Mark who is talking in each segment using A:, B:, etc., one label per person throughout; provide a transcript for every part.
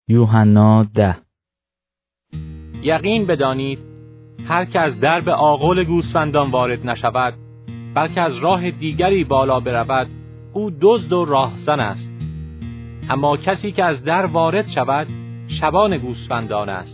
A: یوحنا 10.
B: یقین بدانید هر که از درب آغل گوسفندان وارد نشود، بلکه از راه دیگری بالا برود، او دزد و راهزن است. اما کسی که از در وارد شود، شبان گوسفندان است.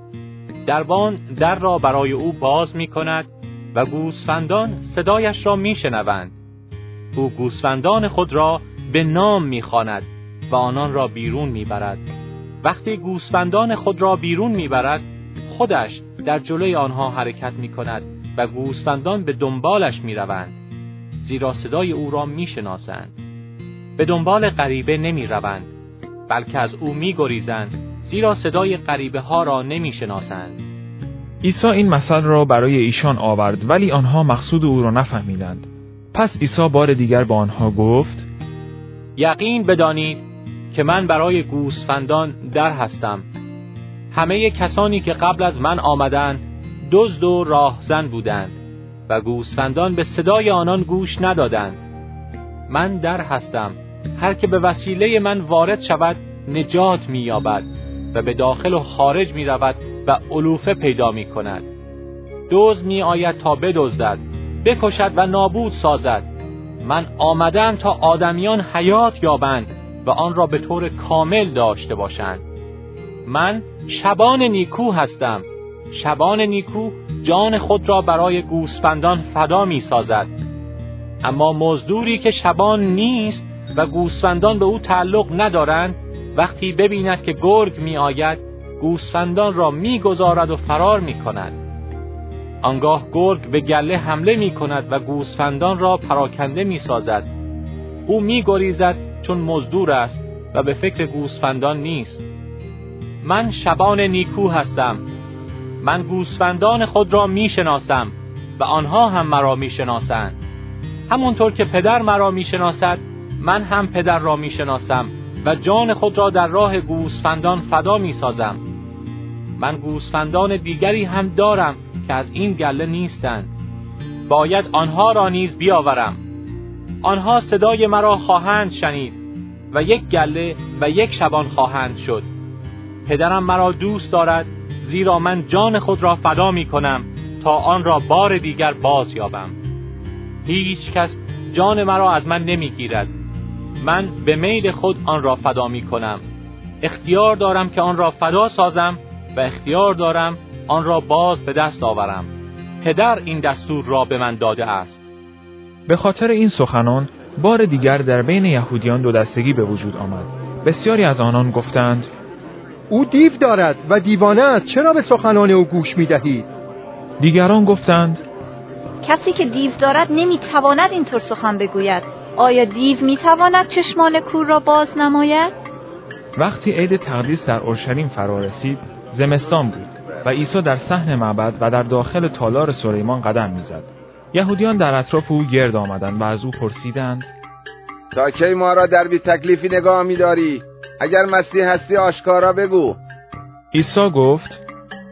B: دربان در را برای او باز می کند و گوسفندان صدایش را می شنوند. او گوسفندان خود را به نام می خواند و آنان را بیرون می برد. وقتی گوسفندان خود را بیرون می برد، خودش در جلوی آنها حرکت می کند و گوسفندان به دنبالش می روند، زیرا صدای او را می شناسند. به دنبال غریبه نمی روند، بلکه از او می گریزند، زیرا صدای غریبه ها را نمی شناسند.
C: عیسی این مثل را برای ایشان آورد، ولی آنها مقصود او را نفهمیدند. پس عیسی بار دیگر به آنها گفت:
B: یقین بدانید که من برای گوسفندان در هستم. همه کسانی که قبل از من آمدند دزد و راهزن بودند و گوسفندان به صدای آنان گوش ندادند. من در هستم. هر که به وسیله من وارد شود نجات می یابد و به داخل و خارج می رود و علوفه پیدا می کند. دزد می آید تا بدزدد، بکشد و نابود سازد. من آمدم تا آدمیان حیات یابند و آن را به طور کامل داشته باشند. من شبان نیکو هستم. شبان نیکو جان خود را برای گوسفندان فدا می سازد. اما مزدوری که شبان نیست و گوسفندان به او تعلق ندارند، وقتی ببیند که گرگ می آید، گوسفندان را می گذارد و فرار می کند. آنگاه گرگ به گله حمله می کند و گوسفندان را پراکنده می سازد. او می گریزد چون مزدور است و به فکر گوسفندان نیست. من شبان نیکو هستم. من گوسفندان خود را می شناسم و آنها هم مرا می شناسند. همونطور که پدر مرا می شناسد، من هم پدر را می شناسم و جان خود را در راه گوسفندان فدا می سازم. من گوسفندان دیگری هم دارم که از این گله نیستند. باید آنها را نیز بیاورم. آنها صدای مرا خواهند شنید و یک گله و یک شبان خواهند شد. پدرم مرا دوست دارد، زیرا من جان خود را فدا می کنم تا آن را بار دیگر باز یابم. هیچ کس جان مرا از من نمی گیرد. من به میل خود آن را فدا می کنم. اختیار دارم که آن را فدا سازم و اختیار دارم آن را باز به دست آورم. پدر این دستور را به من داده است.
C: به خاطر این سخنان بار دیگر در بین یهودیان دو دستگی به وجود آمد. بسیاری از آنان گفتند:
D: او دیو دارد و دیوانه است، چرا به سخنان او گوش می دهید؟
C: دیگران گفتند:
E: کسی که دیو دارد نمی تواند اینطور سخن بگوید. آیا دیو می تواند چشمان کور را باز نماید؟
C: وقتی عید تقدیس در اورشلیم فرا رسید، زمستان بود و عیسی در صحن معبد و در داخل تالار سلیمان قدم می‌زد. یهودیان در اطراف او گرد آمدند و از او پرسیدند:
F: تا کی ما را در بی تکلیفی نگاه می‌داری؟ اگر مسیح هستی آشکارا بگو.
C: عیسی گفت: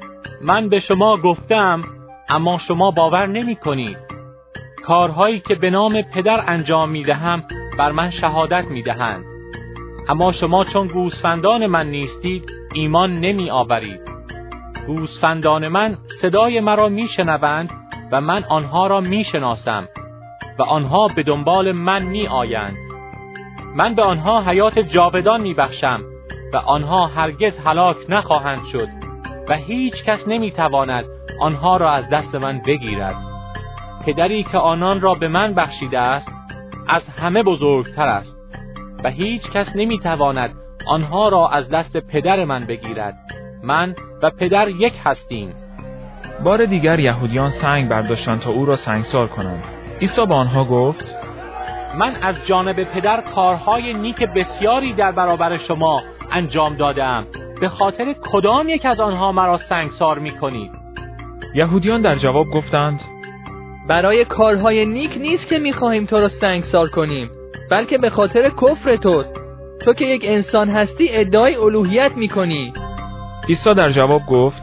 B: من به شما گفتم، اما شما باور نمی‌کنید. کارهایی که به نام پدر انجام می‌دهم بر من شهادت می‌دهند. اما شما چون گوسفندان من نیستید، ایمان نمی‌آورید. گوسفندان من صدای مرا میشنوند و من آنها را میشناسم و آنها به دنبال من میآیند. من به آنها حیات جاودان میبخشم و آنها هرگز هلاک نخواهند شد و هیچ کس نمیتواند آنها را از دست من بگیرد. پدری که آنان را به من بخشیده است از همه بزرگتر است و هیچ کس نمیتواند آنها را از دست پدر من بگیرد. من و پدر یک هستیم.
C: بار دیگر یهودیان سنگ برداشتند تا او را سنگسار کنند. عیسی به آنها گفت:
B: من از جانب پدر کارهای نیک بسیاری در برابر شما انجام دادم. به خاطر کدام یک از آنها مرا سنگسار می‌کنید؟
C: یهودیان در جواب گفتند:
G: برای کارهای نیک نیست که می‌خواهیم تو را سنگسار کنیم، بلکه به خاطر کفر توست. تو که یک انسان هستی ادعای الوهیت می‌کنی.
C: عیسی در جواب گفت: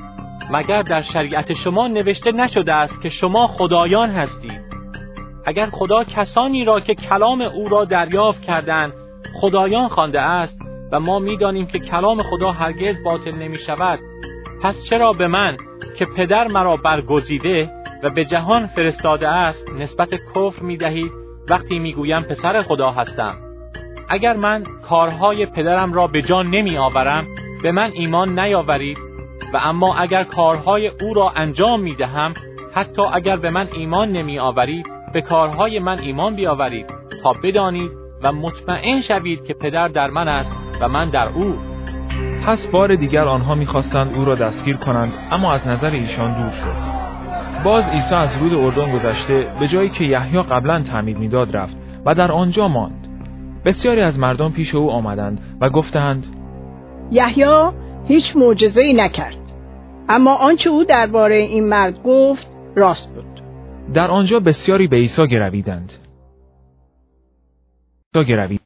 B: مگر در شریعت شما نوشته نشده است که شما خدایان هستید؟ اگر خدا کسانی را که کلام او را دریافت کردند خدایان خوانده است، و ما می‌دانیم که کلام خدا هرگز باطل نمی‌شود. پس چرا به من که پدر مرا برگزیده و به جهان فرستاده است نسبت کفر می‌دهید وقتی می‌گویم پسر خدا هستم؟ اگر من کارهای پدرم را به جا نمی‌آورم به من ایمان نیاورید، و اما اگر کارهای او را انجام می‌دهم، حتی اگر به من ایمان نمی‌آورید به کارهای من ایمان بیاورید، تا بدانید و مطمئن شوید که پدر در من است و من در او.
C: پس بار دیگر آنها می‌خواستند او را دستگیر کنند، اما از نظر ایشان دور شد. باز عیسی از رود اردن گذشته به جایی که یحیی قبلا تعمید می‌داد رفت و در آنجا ماند. بسیاری از مردم پیش او آمدند و گفتند:
A: یحیی هیچ معجزه‌ای نکرد، اما آنچه او درباره این مرد گفت راست بود.
C: در آنجا بسیاری به عیسی گرویدند.